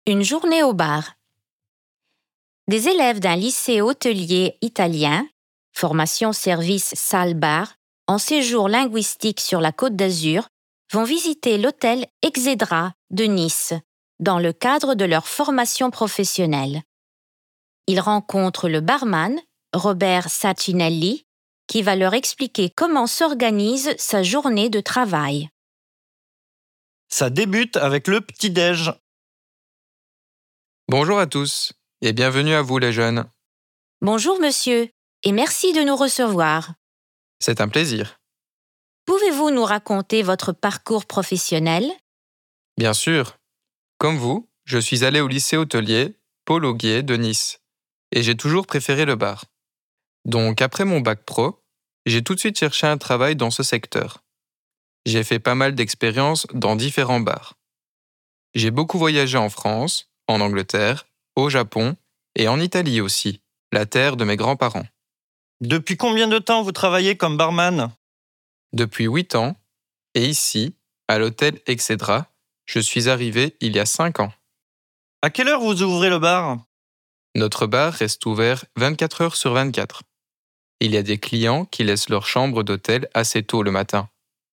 Une journée au bar. Des élèves d'un lycée hôtelier italien, formation service salle-bar, en séjour linguistique sur la Côte d'Azur, vont visiter l'hôtel Excedra de Nice dans le cadre de leur formation professionnelle. Ils rencontrent le barman, Robert Sacinelli, qui va leur expliquer comment s'organise sa journée de travail. Ça débute avec le petit-déj. Bonjour à tous et bienvenue à vous les jeunes. Bonjour monsieur, et merci de nous recevoir. C'est un plaisir. Pouvez-vous nous raconter votre parcours professionnel? Bien sûr. Comme vous, je suis allé au lycée hôtelier Paul Auguier de Nice et j'ai toujours préféré le bar. Donc après mon bac pro, j'ai tout de suite cherché un travail dans ce secteur. J'ai fait pas mal d'expériences dans différents bars. J'ai beaucoup voyagé en France, en Angleterre, au Japon et en Italie aussi, la terre de mes grands-parents. Depuis combien de temps vous travaillez comme barman? Depuis 8 ans, et ici, à l'hôtel Excedra, je suis arrivé il y a 5 ans. À quelle heure vous ouvrez le bar? Notre bar reste ouvert 24 heures sur 24. Il y a des clients qui laissent leur chambre d'hôtel assez tôt le matin.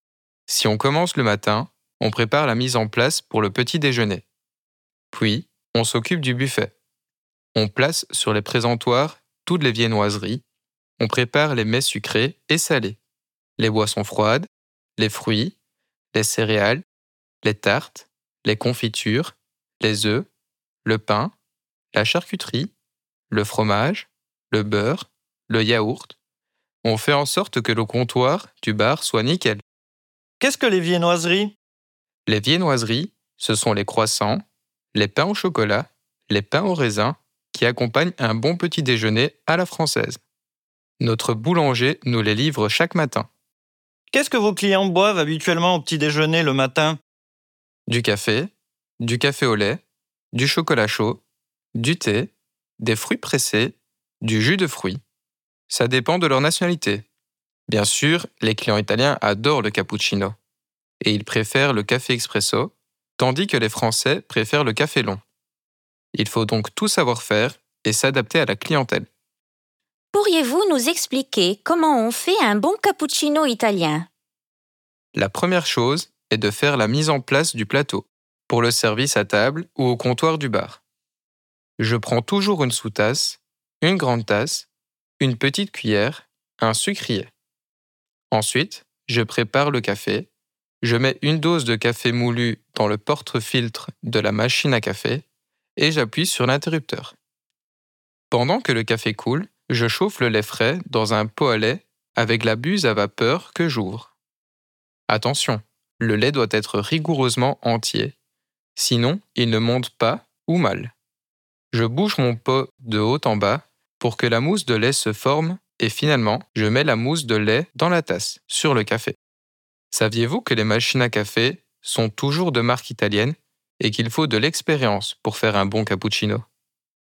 Si on commence le matin, on prépare la mise en place pour le petit déjeuner. Puis, on s'occupe du buffet. On place sur les présentoirs toutes les viennoiseries. On prépare les mets sucrés et salés, les boissons froides, les fruits, les céréales, les tartes, les confitures, les œufs, le pain, la charcuterie, le fromage, le beurre, le yaourt. On fait en sorte que le comptoir du bar soit nickel. Qu'est-ce que les viennoiseries? Les viennoiseries, ce sont les croissants, les pains au chocolat, les pains au raisin qui accompagnent un bon petit déjeuner à la française. Notre boulanger nous les livre chaque matin. Qu'est-ce que vos clients boivent habituellement au petit déjeuner le matin? Du café au lait, du chocolat chaud, du thé, des fruits pressés, du jus de fruits. Ça dépend de leur nationalité. Bien sûr, les clients italiens adorent le cappuccino et ils préfèrent le café expresso, tandis que les Français préfèrent le café long. Il faut donc tout savoir faire et s'adapter à la clientèle. Pourriez-vous nous expliquer comment on fait un bon cappuccino italien? La première chose est de faire la mise en place du plateau, pour le service à table ou au comptoir du bar. Je prends toujours une sous-tasse, une grande tasse, une petite cuillère, un sucrier. Ensuite, je prépare le café. Je mets une dose de café moulu dans le porte-filtre de la machine à café et j'appuie sur l'interrupteur. Pendant que le café coule, je chauffe le lait frais dans un pot à lait avec la buse à vapeur que j'ouvre. Attention, le lait doit être rigoureusement entier, sinon il ne monte pas ou mal. Je bouge mon pot de haut en bas pour que la mousse de lait se forme et finalement, je mets la mousse de lait dans la tasse, sur le café. Saviez-vous que les machines à café sont toujours de marque italienne et qu'il faut de l'expérience pour faire un bon cappuccino?